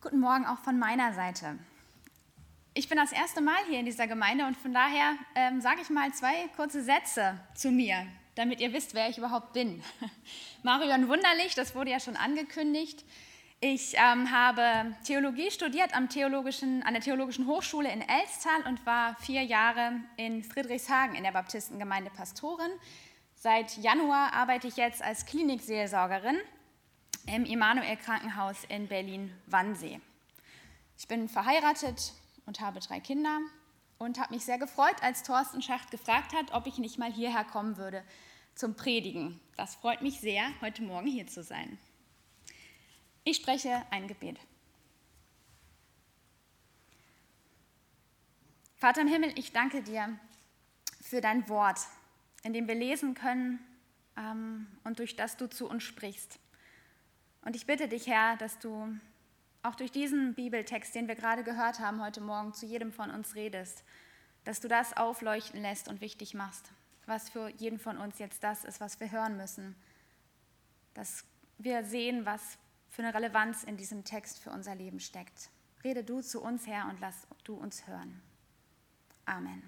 Guten Morgen auch von meiner Seite. Ich bin das erste Mal hier in dieser Gemeinde und von daher sage ich mal 2 kurze Sätze zu mir, damit ihr wisst, wer ich überhaupt bin. Marion Wunderlich, das wurde ja schon angekündigt. Ich habe Theologie studiert an der Theologischen Hochschule in Elstal und war 4 Jahre in Friedrichshagen in der Baptistengemeinde Pastorin. Seit Januar arbeite ich jetzt als Klinikseelsorgerin im Immanuel-Krankenhaus in Berlin-Wannsee. Ich bin verheiratet und habe 3 Kinder und habe mich sehr gefreut, als Thorsten Schacht gefragt hat, ob ich nicht mal hierher kommen würde zum Predigen. Das freut mich sehr, heute Morgen hier zu sein. Ich spreche ein Gebet. Vater im Himmel, ich danke dir für dein Wort, in dem wir lesen können und durch das du zu uns sprichst. Und ich bitte dich, Herr, dass du auch durch diesen Bibeltext, den wir gerade gehört haben heute Morgen, zu jedem von uns redest, dass du das aufleuchten lässt und wichtig machst, was für jeden von uns jetzt das ist, was wir hören müssen. Dass wir sehen, was für eine Relevanz in diesem Text für unser Leben steckt. Rede du zu uns, Herr, und lass du uns hören. Amen.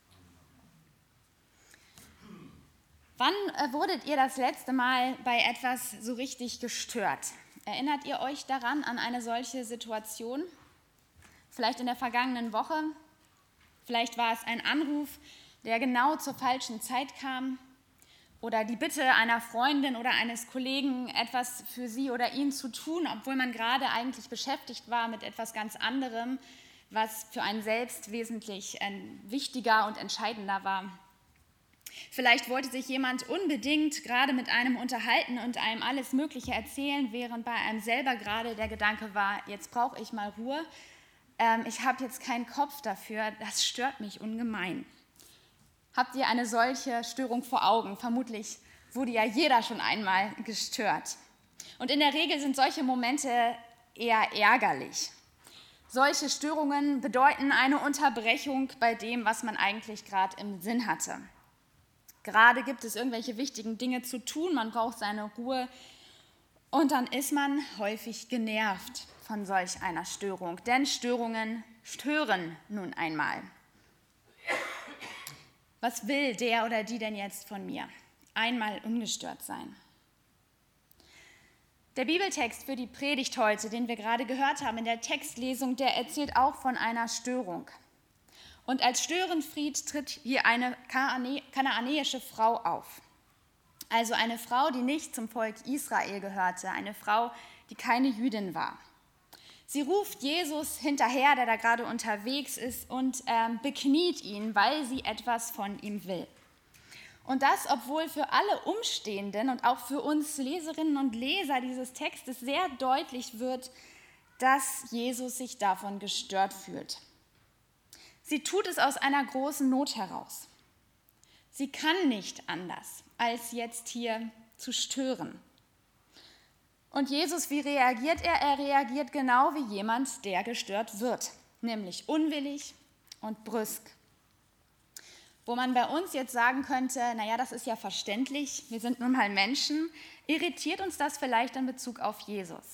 Wann wurdet ihr das letzte Mal bei etwas so richtig gestört? Erinnert ihr euch daran, an eine solche Situation? Vielleicht in der vergangenen Woche? Vielleicht war es ein Anruf, der genau zur falschen Zeit kam? Oder die Bitte einer Freundin oder eines Kollegen, etwas für sie oder ihn zu tun, obwohl man gerade eigentlich beschäftigt war mit etwas ganz anderem, was für einen selbst wesentlich wichtiger und entscheidender war. Vielleicht wollte sich jemand unbedingt gerade mit einem unterhalten und einem alles Mögliche erzählen, während bei einem selber gerade der Gedanke war, jetzt brauche ich mal Ruhe, ich habe jetzt keinen Kopf dafür, das stört mich ungemein. Habt ihr eine solche Störung vor Augen? Vermutlich wurde ja jeder schon einmal gestört. Und in der Regel sind solche Momente eher ärgerlich. Solche Störungen bedeuten eine Unterbrechung bei dem, was man eigentlich gerade im Sinn hatte. Gerade gibt es irgendwelche wichtigen Dinge zu tun, man braucht seine Ruhe und dann ist man häufig genervt von solch einer Störung, denn Störungen stören nun einmal. Was will der oder die denn jetzt von mir? Einmal ungestört sein. Der Bibeltext für die Predigt heute, den wir gerade gehört haben in der Textlesung, der erzählt auch von einer Störung. Und als Störenfried tritt hier eine kanaanäische Frau auf. Also eine Frau, die nicht zum Volk Israel gehörte, eine Frau, die keine Jüdin war. Sie ruft Jesus hinterher, der da gerade unterwegs ist, und bekniet ihn, weil sie etwas von ihm will. Und das, obwohl für alle Umstehenden und auch für uns Leserinnen und Leser dieses Textes sehr deutlich wird, dass Jesus sich davon gestört fühlt. Sie tut es aus einer großen Not heraus. Sie kann nicht anders, als jetzt hier zu stören. Und Jesus, wie reagiert er? Er reagiert genau wie jemand, der gestört wird, nämlich unwillig und brüsk. Wo man bei uns jetzt sagen könnte, naja, das ist ja verständlich, wir sind nun mal Menschen, irritiert uns das vielleicht in Bezug auf Jesus.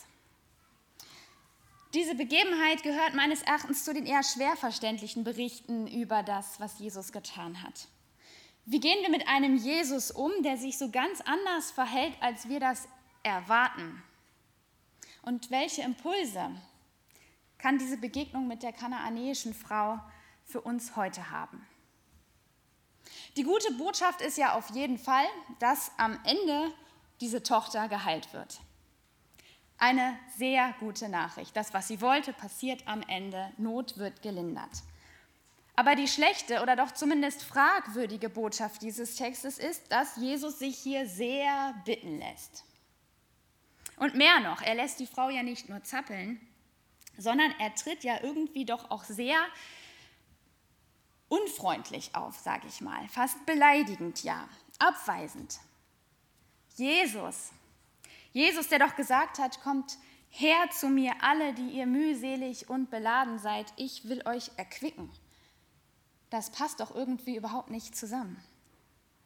Diese Begebenheit gehört meines Erachtens zu den eher schwer verständlichen Berichten über das, was Jesus getan hat. Wie gehen wir mit einem Jesus um, der sich so ganz anders verhält, als wir das erwarten? Und welche Impulse kann diese Begegnung mit der kanaanäischen Frau für uns heute haben? Die gute Botschaft ist ja auf jeden Fall, dass am Ende diese Tochter geheilt wird. Eine sehr gute Nachricht. Das, was sie wollte, passiert am Ende. Not wird gelindert. Aber die schlechte oder doch zumindest fragwürdige Botschaft dieses Textes ist, dass Jesus sich hier sehr bitten lässt. Und mehr noch, er lässt die Frau ja nicht nur zappeln, sondern er tritt ja irgendwie doch auch sehr unfreundlich auf, sage ich mal. Fast beleidigend, ja. Abweisend. Jesus, der doch gesagt hat, kommt her zu mir alle, die ihr mühselig und beladen seid, ich will euch erquicken. Das passt doch irgendwie überhaupt nicht zusammen.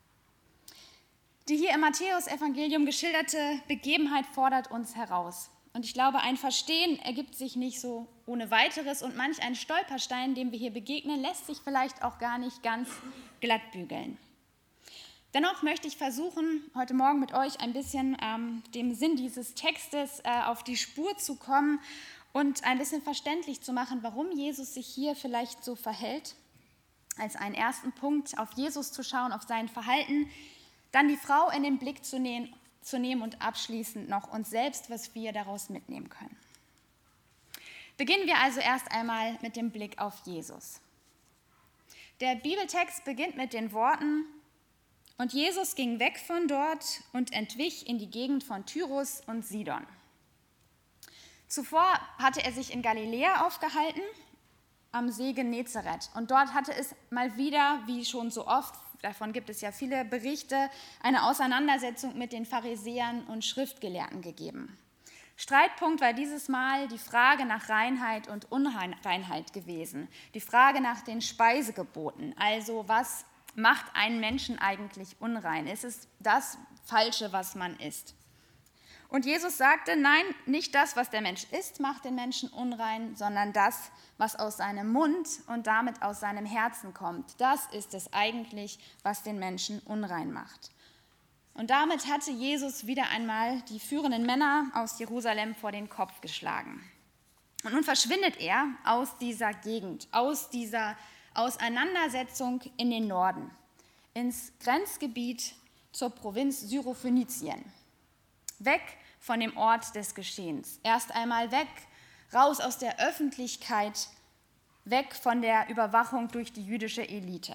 Die hier im Matthäus-Evangelium geschilderte Begebenheit fordert uns heraus. Und ich glaube, ein Verstehen ergibt sich nicht so ohne weiteres und manch ein Stolperstein, dem wir hier begegnen, lässt sich vielleicht auch gar nicht ganz glatt bügeln. Dennoch möchte ich versuchen, heute Morgen mit euch ein bisschen dem Sinn dieses Textes auf die Spur zu kommen und ein bisschen verständlich zu machen, warum Jesus sich hier vielleicht so verhält. Als einen ersten Punkt auf Jesus zu schauen, auf sein Verhalten, dann die Frau in den Blick zu nehmen und abschließend noch uns selbst, was wir daraus mitnehmen können. Beginnen wir also erst einmal mit dem Blick auf Jesus. Der Bibeltext beginnt mit den Worten: Und Jesus ging weg von dort und entwich in die Gegend von Tyrus und Sidon. Zuvor hatte er sich in Galiläa aufgehalten, am See Genezareth. Und dort hatte es mal wieder, wie schon so oft, davon gibt es ja viele Berichte, eine Auseinandersetzung mit den Pharisäern und Schriftgelehrten gegeben. Streitpunkt war dieses Mal die Frage nach Reinheit und Unreinheit gewesen, die Frage nach den Speisegeboten, also was macht einen Menschen eigentlich unrein? Ist es das Falsche, was man isst? Und Jesus sagte, nein, nicht das, was der Mensch isst, macht den Menschen unrein, sondern das, was aus seinem Mund und damit aus seinem Herzen kommt. Das ist es eigentlich, was den Menschen unrein macht. Und damit hatte Jesus wieder einmal die führenden Männer aus Jerusalem vor den Kopf geschlagen. Und nun verschwindet er aus dieser Gegend, aus dieser Auseinandersetzung in den Norden, ins Grenzgebiet zur Provinz Syrophönizien. Weg von dem Ort des Geschehens. Erst einmal weg, raus aus der Öffentlichkeit, weg von der Überwachung durch die jüdische Elite.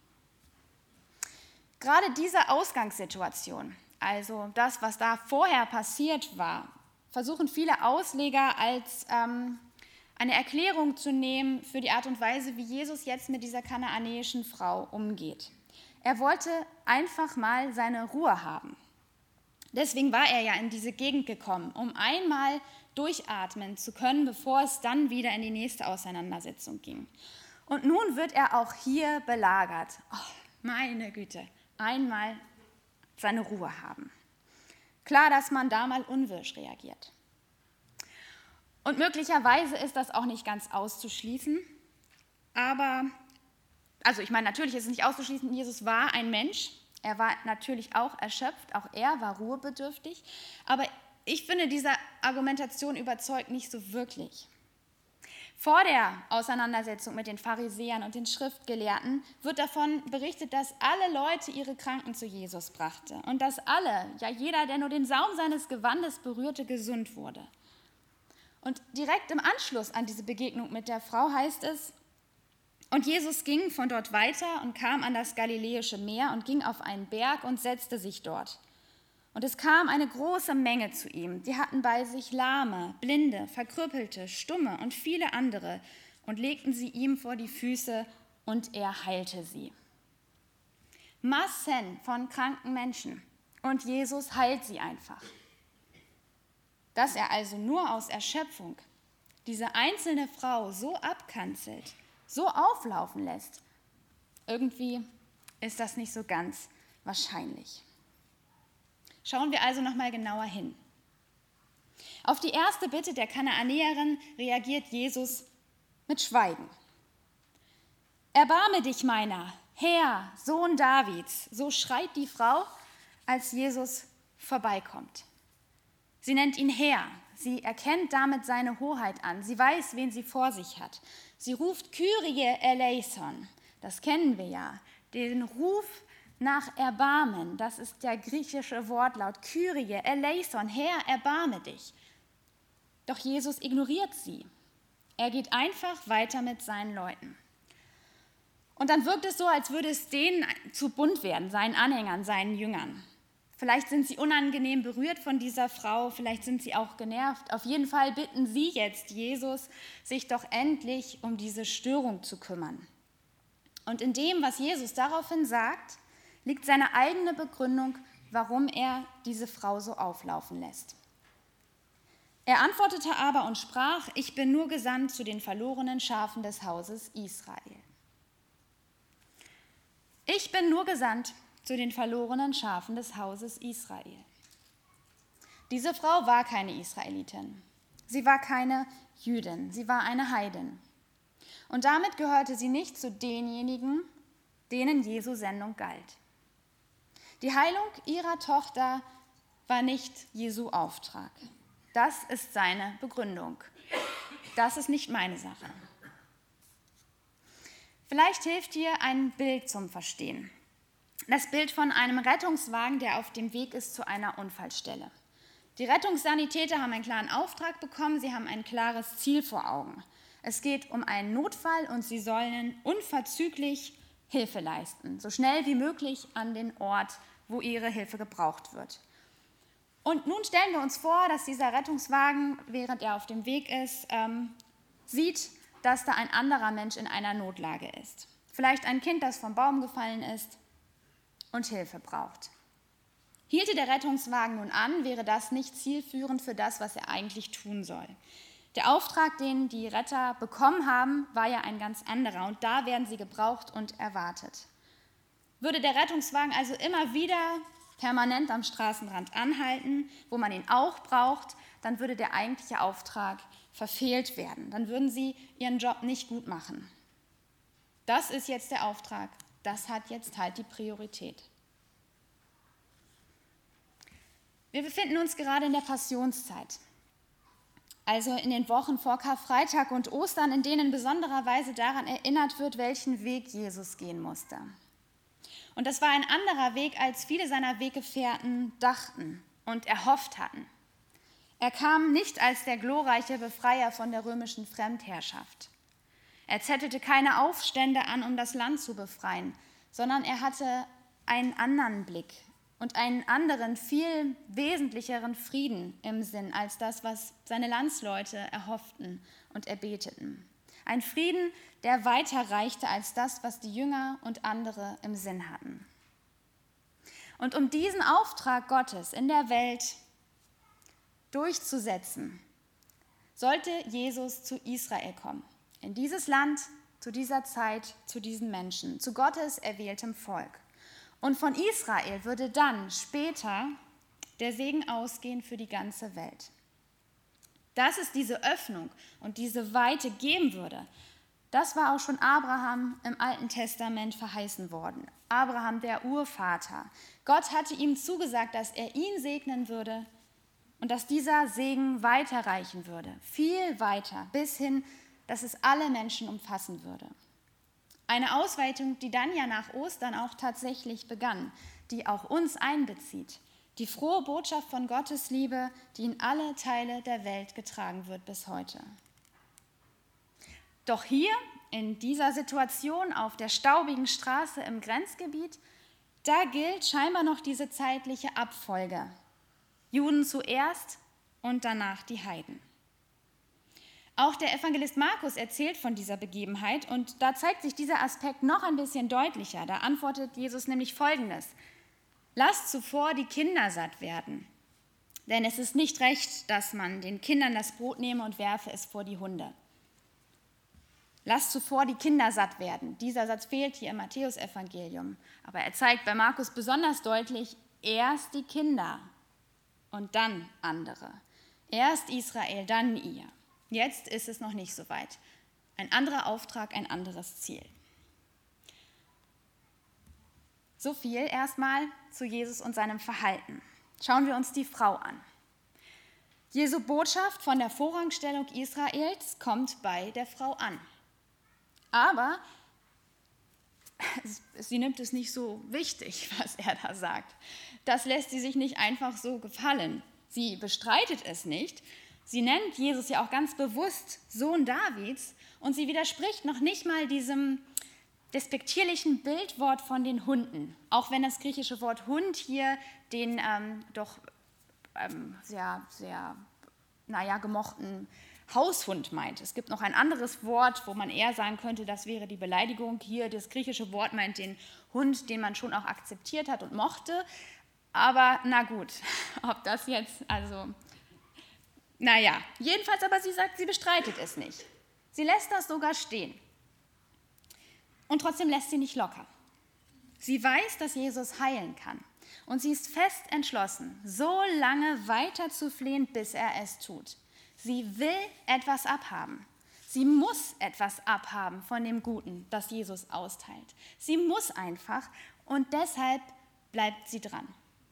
Gerade diese Ausgangssituation, also das, was da vorher passiert war, versuchen viele Ausleger als eine Erklärung zu nehmen für die Art und Weise, wie Jesus jetzt mit dieser kanaanäischen Frau umgeht. Er wollte einfach mal seine Ruhe haben. Deswegen war er ja in diese Gegend gekommen, um einmal durchatmen zu können, bevor es dann wieder in die nächste Auseinandersetzung ging. Und nun wird er auch hier belagert. Oh, meine Güte, einmal seine Ruhe haben. Klar, dass man da mal unwirsch reagiert. Und möglicherweise ist das auch nicht ganz auszuschließen, aber, natürlich ist es nicht auszuschließen, Jesus war ein Mensch, er war natürlich auch erschöpft, auch er war ruhebedürftig, aber ich finde, diese Argumentation überzeugt nicht so wirklich. Vor der Auseinandersetzung mit den Pharisäern und den Schriftgelehrten wird davon berichtet, dass alle Leute ihre Kranken zu Jesus brachten und dass alle, ja jeder, der nur den Saum seines Gewandes berührte, gesund wurde. Und direkt im Anschluss an diese Begegnung mit der Frau heißt es: Und Jesus ging von dort weiter und kam an das Galiläische Meer und ging auf einen Berg und setzte sich dort. Und es kam eine große Menge zu ihm. Die hatten bei sich Lahme, Blinde, Verkrüppelte, Stumme und viele andere und legten sie ihm vor die Füße und er heilte sie. Massen von kranken Menschen und Jesus heilt sie einfach. Dass er also nur aus Erschöpfung diese einzelne Frau so abkanzelt, so auflaufen lässt, irgendwie ist das nicht so ganz wahrscheinlich. Schauen wir also noch mal genauer hin. Auf die erste Bitte der Kanaanäerin reagiert Jesus mit Schweigen. Erbarme dich meiner, Herr, Sohn Davids, so schreit die Frau, als Jesus vorbeikommt. Sie nennt ihn Herr, sie erkennt damit seine Hoheit an, sie weiß, wen sie vor sich hat. Sie ruft Kyrie eleison, das kennen wir ja, den Ruf nach Erbarmen, das ist der griechische Wortlaut, Kyrie eleison, Herr, erbarme dich. Doch Jesus ignoriert sie. Er geht einfach weiter mit seinen Leuten. Und dann wirkt es so, als würde es denen zu bunt werden, seinen Anhängern, seinen Jüngern. Vielleicht sind sie unangenehm berührt von dieser Frau, vielleicht sind sie auch genervt. Auf jeden Fall bitten sie jetzt Jesus, sich doch endlich um diese Störung zu kümmern. Und in dem, was Jesus daraufhin sagt, liegt seine eigene Begründung, warum er diese Frau so auflaufen lässt. Er antwortete aber und sprach: Ich bin nur gesandt zu den verlorenen Schafen des Hauses Israel. Ich bin nur gesandt zu den verlorenen Schafen des Hauses Israel. Diese Frau war keine Israelitin. Sie war keine Jüdin, sie war eine Heidin. Und damit gehörte sie nicht zu denjenigen, denen Jesu Sendung galt. Die Heilung ihrer Tochter war nicht Jesu Auftrag. Das ist seine Begründung. Das ist nicht meine Sache. Vielleicht hilft dir ein Bild zum Verstehen. Das Bild von einem Rettungswagen, der auf dem Weg ist zu einer Unfallstelle. Die Rettungssanitäter haben einen klaren Auftrag bekommen, sie haben ein klares Ziel vor Augen. Es geht um einen Notfall und sie sollen unverzüglich Hilfe leisten, so schnell wie möglich an den Ort, wo ihre Hilfe gebraucht wird. Und nun stellen wir uns vor, dass dieser Rettungswagen, während er auf dem Weg ist, sieht, dass da ein anderer Mensch in einer Notlage ist. Vielleicht ein Kind, das vom Baum gefallen ist und Hilfe braucht. Hielte der Rettungswagen nun an, wäre das nicht zielführend für das, was er eigentlich tun soll. Der Auftrag, den die Retter bekommen haben, war ja ein ganz anderer und da werden sie gebraucht und erwartet. Würde der Rettungswagen also immer wieder permanent am Straßenrand anhalten, wo man ihn auch braucht, dann würde der eigentliche Auftrag verfehlt werden. Dann würden sie ihren Job nicht gut machen. Das ist jetzt der Auftrag, das hat jetzt halt die Priorität. Wir befinden uns gerade in der Passionszeit, also in den Wochen vor Karfreitag und Ostern, in denen in besonderer Weise daran erinnert wird, welchen Weg Jesus gehen musste. Und das war ein anderer Weg, als viele seiner Weggefährten dachten und erhofft hatten. Er kam nicht als der glorreiche Befreier von der römischen Fremdherrschaft. Er zettelte keine Aufstände an, um das Land zu befreien, sondern er hatte einen anderen Blick und einen anderen, viel wesentlicheren Frieden im Sinn als das, was seine Landsleute erhofften und erbeteten. Ein Frieden, der weiter reichte als das, was die Jünger und andere im Sinn hatten. Und um diesen Auftrag Gottes in der Welt durchzusetzen, sollte Jesus zu Israel kommen, in dieses Land, zu dieser Zeit, zu diesen Menschen, zu Gottes erwähltem Volk. Und von Israel würde dann später der Segen ausgehen für die ganze Welt. Dass es diese Öffnung und diese Weite geben würde, das war auch schon Abraham im Alten Testament verheißen worden. Abraham, der Urvater. Gott hatte ihm zugesagt, dass er ihn segnen würde und dass dieser Segen weiterreichen würde, viel weiter, bis hin, dass es alle Menschen umfassen würde. Eine Ausweitung, die dann ja nach Ostern auch tatsächlich begann, die auch uns einbezieht. Die frohe Botschaft von Gottes Liebe, die in alle Teile der Welt getragen wird bis heute. Doch hier, in dieser Situation auf der staubigen Straße im Grenzgebiet, da gilt scheinbar noch diese zeitliche Abfolge. Juden zuerst und danach die Heiden. Auch der Evangelist Markus erzählt von dieser Begebenheit und da zeigt sich dieser Aspekt noch ein bisschen deutlicher. Da antwortet Jesus nämlich Folgendes: Lasst zuvor die Kinder satt werden, denn es ist nicht recht, dass man den Kindern das Brot nehme und werfe es vor die Hunde. Lasst zuvor die Kinder satt werden. Dieser Satz fehlt hier im Matthäusevangelium, aber er zeigt bei Markus besonders deutlich, erst die Kinder und dann andere. Erst Israel, dann ihr. Jetzt ist es noch nicht so weit. Ein anderer Auftrag, ein anderes Ziel. So viel erstmal zu Jesus und seinem Verhalten. Schauen wir uns die Frau an. Jesu Botschaft von der Vorrangstellung Israels kommt bei der Frau an. Aber sie nimmt es nicht so wichtig, was er da sagt. Das lässt sie sich nicht einfach so gefallen. Sie bestreitet es nicht. Sie nennt Jesus ja auch ganz bewusst Sohn Davids und sie widerspricht noch nicht mal diesem despektierlichen Bildwort von den Hunden, auch wenn das griechische Wort Hund hier den sehr gemochten Haushund meint. Es gibt noch ein anderes Wort, wo man eher sagen könnte, das wäre die Beleidigung. Hier das griechische Wort meint den Hund, den man schon auch akzeptiert hat und mochte. Aber na gut, ob das jetzt, jedenfalls aber sie sagt, sie bestreitet es nicht. Sie lässt das sogar stehen. Und trotzdem lässt sie nicht locker. Sie weiß, dass Jesus heilen kann. Und sie ist fest entschlossen, so lange weiter zu flehen, bis er es tut. Sie will etwas abhaben. Sie muss etwas abhaben von dem Guten, das Jesus austeilt. Sie muss einfach und deshalb bleibt sie dran.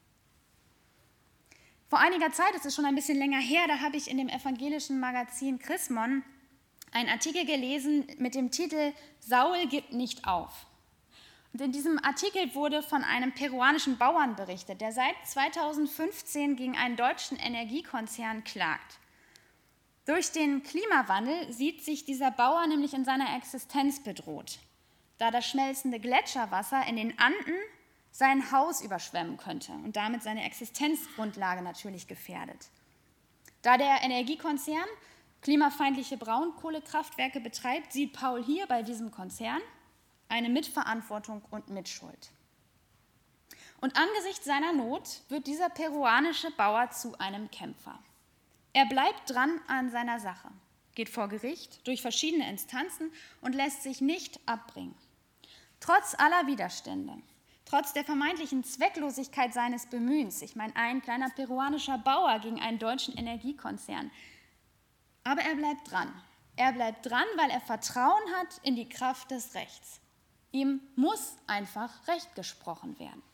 Vor einiger Zeit, es ist schon ein bisschen länger her, da habe ich in dem evangelischen Magazin Chrismon einen Artikel gelesen mit dem Titel „Saul gibt nicht auf". Und in diesem Artikel wurde von einem peruanischen Bauern berichtet, der seit 2015 gegen einen deutschen Energiekonzern klagt. Durch den Klimawandel sieht sich dieser Bauer nämlich in seiner Existenz bedroht, da das schmelzende Gletscherwasser in den Anden sein Haus überschwemmen könnte und damit seine Existenzgrundlage natürlich gefährdet. Da der Energiekonzern klimafeindliche Braunkohlekraftwerke betreibt, sieht Paul hier bei diesem Konzern eine Mitverantwortung und Mitschuld. Und angesichts seiner Not wird dieser peruanische Bauer zu einem Kämpfer. Er bleibt dran an seiner Sache, geht vor Gericht durch verschiedene Instanzen und lässt sich nicht abbringen. Trotz aller Widerstände, trotz der vermeintlichen Zwecklosigkeit seines Bemühens, ich meine, ein kleiner peruanischer Bauer gegen einen deutschen Energiekonzern, aber er bleibt dran. Er bleibt dran, weil er Vertrauen hat in die Kraft des Rechts. Ihm muss einfach Recht gesprochen werden.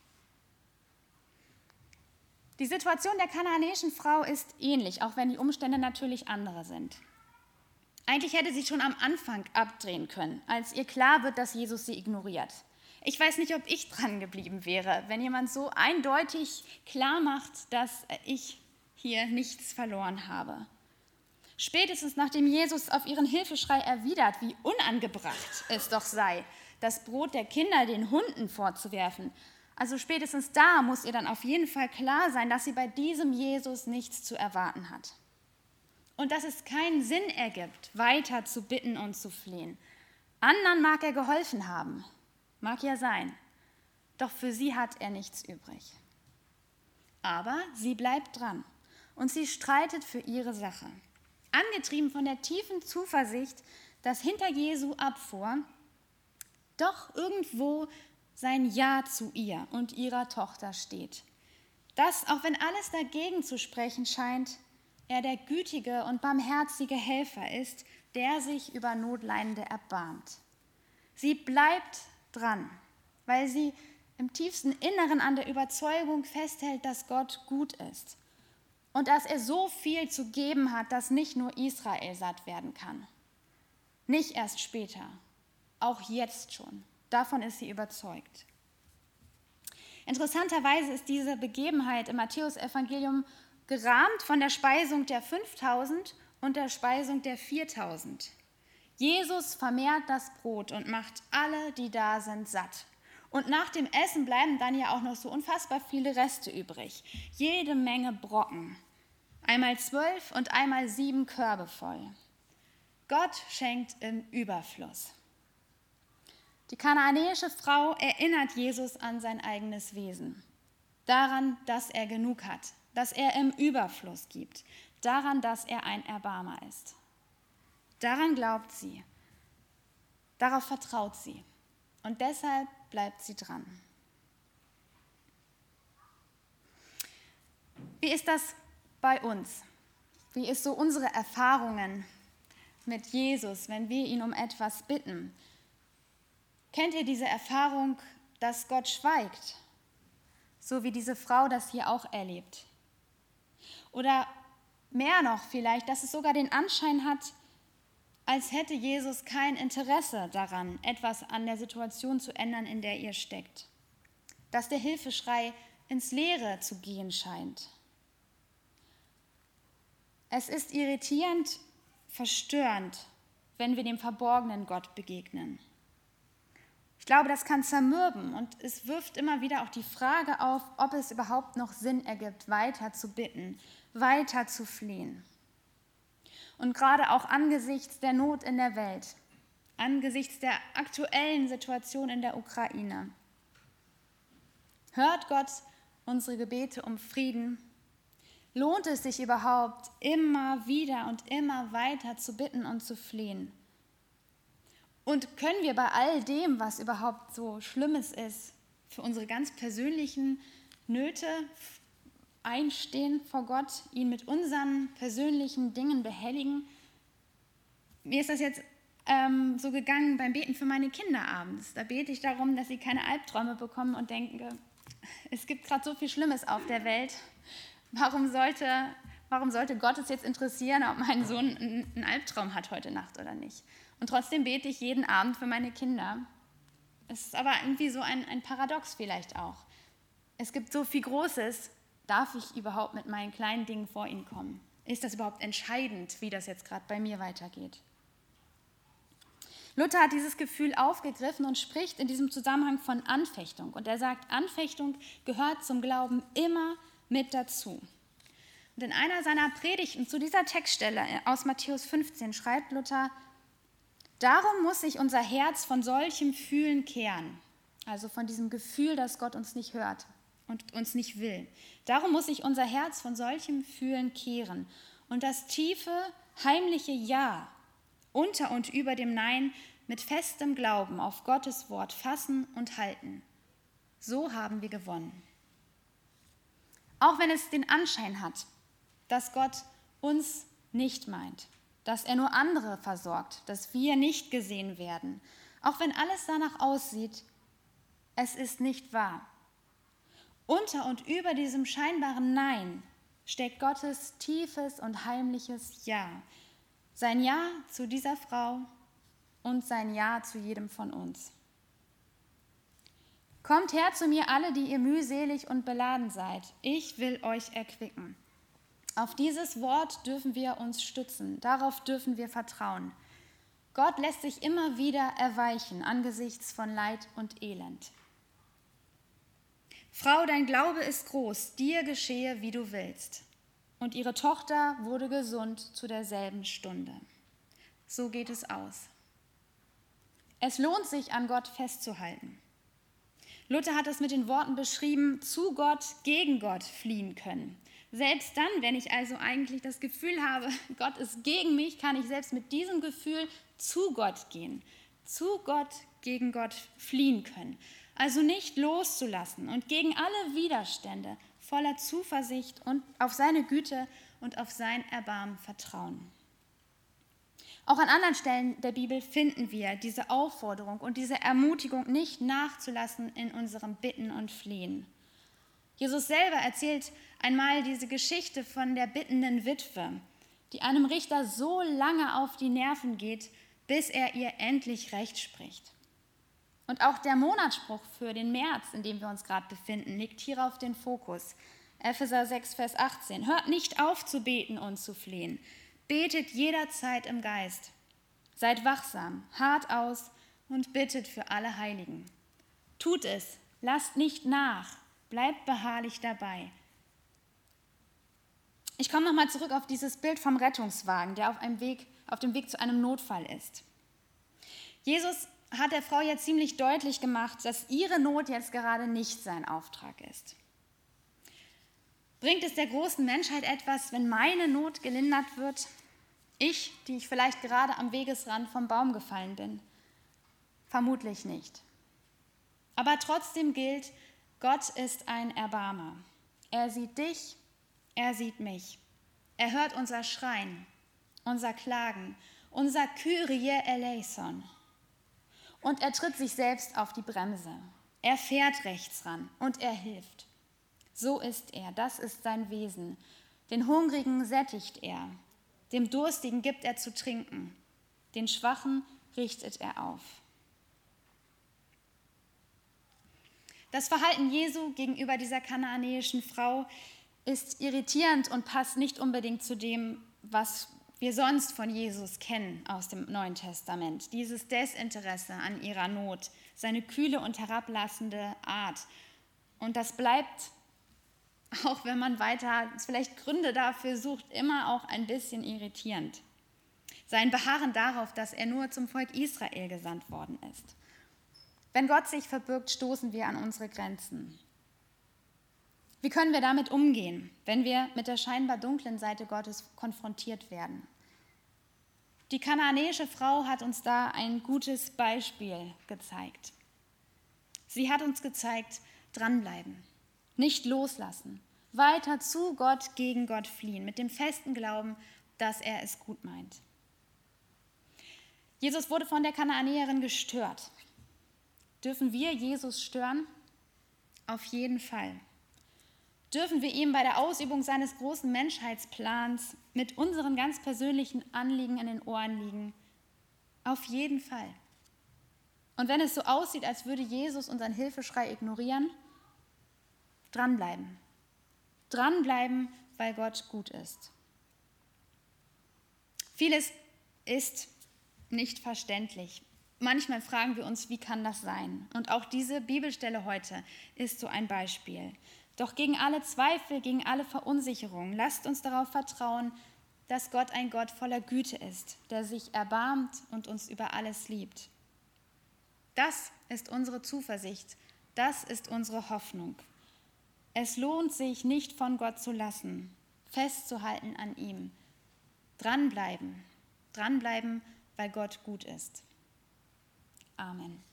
Die Situation der kanaanäischen Frau ist ähnlich, auch wenn die Umstände natürlich andere sind. Eigentlich hätte sie schon am Anfang abdrehen können, als ihr klar wird, dass Jesus sie ignoriert. Ich weiß nicht, ob ich dran geblieben wäre, wenn jemand so eindeutig klar macht, dass ich hier nichts verloren habe. Spätestens nachdem Jesus auf ihren Hilfeschrei erwidert, wie unangebracht es doch sei, das Brot der Kinder den Hunden vorzuwerfen, also spätestens da muss ihr dann auf jeden Fall klar sein, dass sie bei diesem Jesus nichts zu erwarten hat. Und dass es keinen Sinn ergibt, weiter zu bitten und zu flehen. Anderen mag er geholfen haben, mag ja sein, doch für sie hat er nichts übrig. Aber sie bleibt dran und sie streitet für ihre Sache. Angetrieben von der tiefen Zuversicht, dass hinter Jesu Abfuhr doch irgendwo sein Ja zu ihr und ihrer Tochter steht. Dass, auch wenn alles dagegen zu sprechen scheint, er der gütige und barmherzige Helfer ist, der sich über Notleidende erbarmt. Sie bleibt dran, weil sie im tiefsten Inneren an der Überzeugung festhält, dass Gott gut ist und dass er so viel zu geben hat, dass nicht nur Israel satt werden kann. Nicht erst später, auch jetzt schon. Davon ist sie überzeugt. Interessanterweise ist diese Begebenheit im Matthäusevangelium gerahmt von der Speisung der 5.000 und der Speisung der 4.000. Jesus vermehrt das Brot und macht alle, die da sind, satt. Und nach dem Essen bleiben dann ja auch noch so unfassbar viele Reste übrig. Jede Menge Brocken. Einmal 12 und einmal 7 Körbe voll. Gott schenkt im Überfluss. Die kanaanäische Frau erinnert Jesus an sein eigenes Wesen, daran, dass er genug hat, dass er im Überfluss gibt, daran, dass er ein Erbarmer ist. Daran glaubt sie, darauf vertraut sie und deshalb bleibt sie dran. Wie ist das bei uns? Wie ist so unsere Erfahrungen mit Jesus, wenn wir ihn um etwas bitten? Kennt ihr diese Erfahrung, dass Gott schweigt, so wie diese Frau das hier auch erlebt? Oder mehr noch vielleicht, dass es sogar den Anschein hat, als hätte Jesus kein Interesse daran, etwas an der Situation zu ändern, in der ihr steckt. Dass der Hilfeschrei ins Leere zu gehen scheint. Es ist irritierend, verstörend, wenn wir dem verborgenen Gott begegnen. Ich glaube, das kann zermürben und es wirft immer wieder auch die Frage auf, ob es überhaupt noch Sinn ergibt, weiter zu bitten, weiter zu flehen. Und gerade auch angesichts der Not in der Welt, angesichts der aktuellen Situation in der Ukraine. Hört Gott unsere Gebete um Frieden? Lohnt es sich überhaupt, immer wieder und immer weiter zu bitten und zu flehen? Und können wir bei all dem, was überhaupt so Schlimmes ist, für unsere ganz persönlichen Nöte einstehen vor Gott, ihn mit unseren persönlichen Dingen behelligen. Mir ist das jetzt so gegangen beim Beten für meine Kinder abends. Da bete ich darum, dass sie keine Albträume bekommen und denke, es gibt gerade so viel Schlimmes auf der Welt. Warum sollte Gott es jetzt interessieren, ob mein Sohn einen Albtraum hat heute Nacht oder nicht? Und trotzdem bete ich jeden Abend für meine Kinder. Es ist aber irgendwie so ein Paradox vielleicht auch. Es gibt so viel Großes. Darf ich überhaupt mit meinen kleinen Dingen vor ihn kommen? Ist das überhaupt entscheidend, wie das jetzt gerade bei mir weitergeht? Luther hat dieses Gefühl aufgegriffen und spricht in diesem Zusammenhang von Anfechtung. Und er sagt, Anfechtung gehört zum Glauben immer mit dazu. Und in einer seiner Predigten zu dieser Textstelle aus Matthäus 15 schreibt Luther, darum muss sich unser Herz von solchem Fühlen kehren, also von diesem Gefühl, dass Gott uns nicht hört und uns nicht will. Darum muss sich unser Herz von solchem Fühlen kehren und das tiefe, heimliche Ja unter und über dem Nein mit festem Glauben auf Gottes Wort fassen und halten. So haben wir gewonnen. Auch wenn es den Anschein hat, dass Gott uns nicht meint, dass er nur andere versorgt, dass wir nicht gesehen werden, auch wenn alles danach aussieht, es ist nicht wahr. Unter und über diesem scheinbaren Nein steckt Gottes tiefes und heimliches Ja. Sein Ja zu dieser Frau und sein Ja zu jedem von uns. Kommt her zu mir alle, die ihr mühselig und beladen seid. Ich will euch erquicken. Auf dieses Wort dürfen wir uns stützen. Darauf dürfen wir vertrauen. Gott lässt sich immer wieder erweichen angesichts von Leid und Elend. Frau, dein Glaube ist groß, dir geschehe, wie du willst. Und ihre Tochter wurde gesund zu derselben Stunde. So geht es aus. Es lohnt sich, an Gott festzuhalten. Luther hat es mit den Worten beschrieben, zu Gott, gegen Gott fliehen können. Selbst dann, wenn ich also eigentlich das Gefühl habe, Gott ist gegen mich, kann ich selbst mit diesem Gefühl zu Gott gehen. Zu Gott, gegen Gott fliehen können. Also nicht loszulassen und gegen alle Widerstände voller Zuversicht und auf seine Güte und auf sein Erbarmen vertrauen. Auch an anderen Stellen der Bibel finden wir diese Aufforderung und diese Ermutigung, nicht nachzulassen in unserem Bitten und Flehen. Jesus selber erzählt einmal diese Geschichte von der bittenden Witwe, die einem Richter so lange auf die Nerven geht, bis er ihr endlich Recht spricht. Und auch der Monatsspruch für den März, in dem wir uns gerade befinden, legt hierauf den Fokus. Epheser 6, Vers 18. Hört nicht auf zu beten und zu flehen. Betet jederzeit im Geist. Seid wachsam, hart aus und bittet für alle Heiligen. Tut es, lasst nicht nach, bleibt beharrlich dabei. Ich komme nochmal zurück auf dieses Bild vom Rettungswagen, der auf dem Weg zu einem Notfall ist. Jesus hat der Frau ja ziemlich deutlich gemacht, dass ihre Not jetzt gerade nicht sein Auftrag ist. Bringt es der großen Menschheit etwas, wenn meine Not gelindert wird? Ich, die ich vielleicht gerade am Wegesrand vom Baum gefallen bin? Vermutlich nicht. Aber trotzdem gilt, Gott ist ein Erbarmer. Er sieht dich, er sieht mich. Er hört unser Schreien, unser Klagen, unser Kyrie eleison. Und er tritt sich selbst auf die Bremse. Er fährt rechts ran und er hilft. So ist er, das ist sein Wesen. Den Hungrigen sättigt er, dem Durstigen gibt er zu trinken, den Schwachen richtet er auf. Das Verhalten Jesu gegenüber dieser kanaanäischen Frau ist irritierend und passt nicht unbedingt zu dem, was wir sonst von Jesus kennen aus dem Neuen Testament. Dieses Desinteresse an ihrer Not, seine kühle und herablassende Art. Und das bleibt, auch wenn man weiter vielleicht Gründe dafür sucht, immer auch ein bisschen irritierend. Sein Beharren darauf, dass er nur zum Volk Israel gesandt worden ist. Wenn Gott sich verbirgt, stoßen wir an unsere Grenzen. Wie können wir damit umgehen, wenn wir mit der scheinbar dunklen Seite Gottes konfrontiert werden? Die kanaanäische Frau hat uns da ein gutes Beispiel gezeigt. Sie hat uns gezeigt, dranbleiben, nicht loslassen, weiter zu Gott, gegen Gott fliehen, mit dem festen Glauben, dass er es gut meint. Jesus wurde von der Kanaanäerin gestört. Dürfen wir Jesus stören? Auf jeden Fall. Dürfen wir ihm bei der Ausübung seines großen Menschheitsplans mit unseren ganz persönlichen Anliegen in den Ohren liegen? Auf jeden Fall. Und wenn es so aussieht, als würde Jesus unseren Hilfeschrei ignorieren, dranbleiben. Dranbleiben, weil Gott gut ist. Vieles ist nicht verständlich. Manchmal fragen wir uns, wie kann das sein? Und auch diese Bibelstelle heute ist so ein Beispiel. Doch gegen alle Zweifel, gegen alle Verunsicherung, lasst uns darauf vertrauen, dass Gott ein Gott voller Güte ist, der sich erbarmt und uns über alles liebt. Das ist unsere Zuversicht, das ist unsere Hoffnung. Es lohnt sich, nicht von Gott zu lassen, festzuhalten an ihm. Dranbleiben, weil Gott gut ist. Amen.